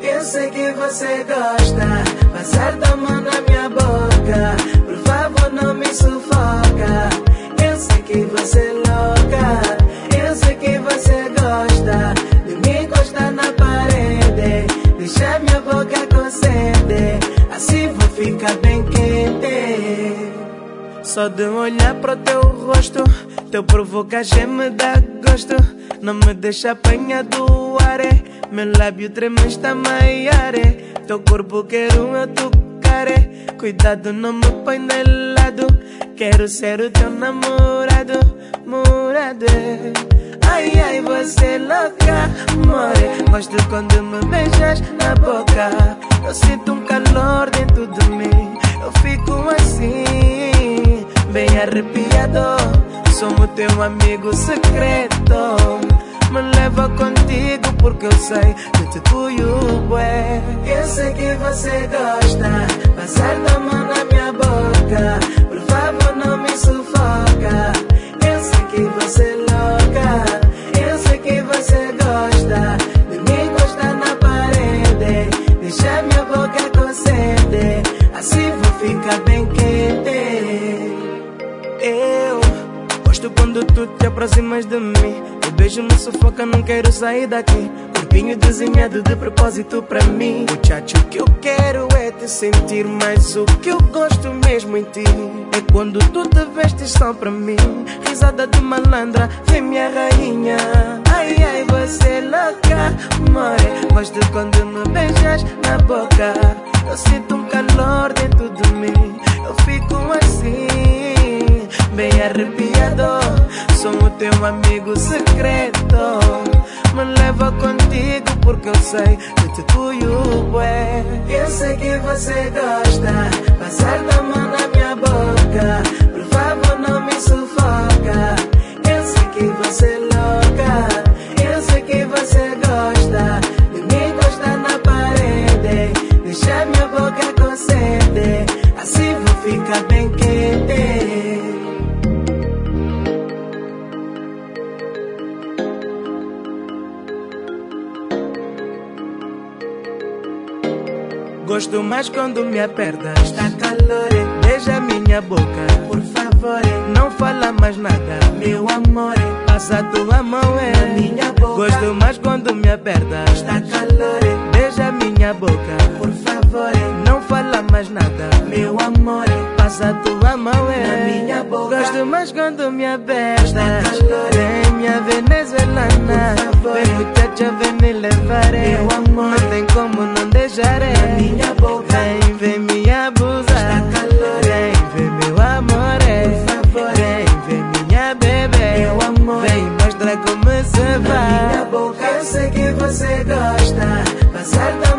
Eu sei que você gosta, passar tua mão na minha boca. Por favor, não me sufoca. Eu sei que você é louca. Eu sei que você gosta de me encostar na parede, deixar minha boca consciente, assim vou ficar bem quente. Só de olhar pro teu rosto, teu provocar me dá gosto. Não me deixa apanhar do ar, meu lábio treme está maior. Teu corpo quero eu tocar, cuidado não me põe de lado. Quero ser o teu namorado, morado. Ai, ai, você é louca, more. Gosto quando me beijas na boca. Eu sinto um calor dentro de mim. Eu fico assim, bem arrepiado. Sou o teu amigo secreto. Me leva contigo porque eu sei que te cuido, bué. Eu sei que você gosta, passar tua mão na minha boca. Por favor, não me sufoca. Eu sei que você é louca. Eu sei que você gosta de me encostar na parede, deixar minha boca consciente, assim vou ficar bem quente. Eu gosto quando tu te aproximas de mim. O beijo me sufoca, não quero sair daqui. Corpinho desenhado de propósito pra mim. Muchacho, o que eu quero é te sentir, mas o que eu gosto mesmo em ti é quando tu te vestes só pra mim. Risada de malandra, vem minha rainha. Ai, ai, você é louca, more. Gosto quando me beijas na boca. Eu sinto um calor dentro de mim. Eu fico assim, bem arrepiado. Sou o teu amigo secreto. Me leva contigo porque eu sei que te cuido, bué. Eu sei que você gosta, passar tua mão na minha boca. Por favor, não me sufoca. Eu sei que você é louca. Eu sei que você gosta de me encostar na parede, deixar minha boca consciente, assim vou ficar bem quente. Gosto mais quando me apertas, está calor, beija minha boca. Por favor, não fala mais nada, meu amor. Passa tua mão na minha boca. Gosto mais quando me apertas, está calor, beija minha boca. Por favor, não fala mais nada, meu amor. Passa tua mão na minha boca. Gosto mais quando me apertas, vem minha venezuelana. Vem muchacha, vem me levar, meu amor. Não tem como não deixar minha boca. Vem me abusar, vem meu amor. Vem minha bebê, meu amor. Vem mostrar como se vai. Minha boca, eu sei que você gosta, passar tão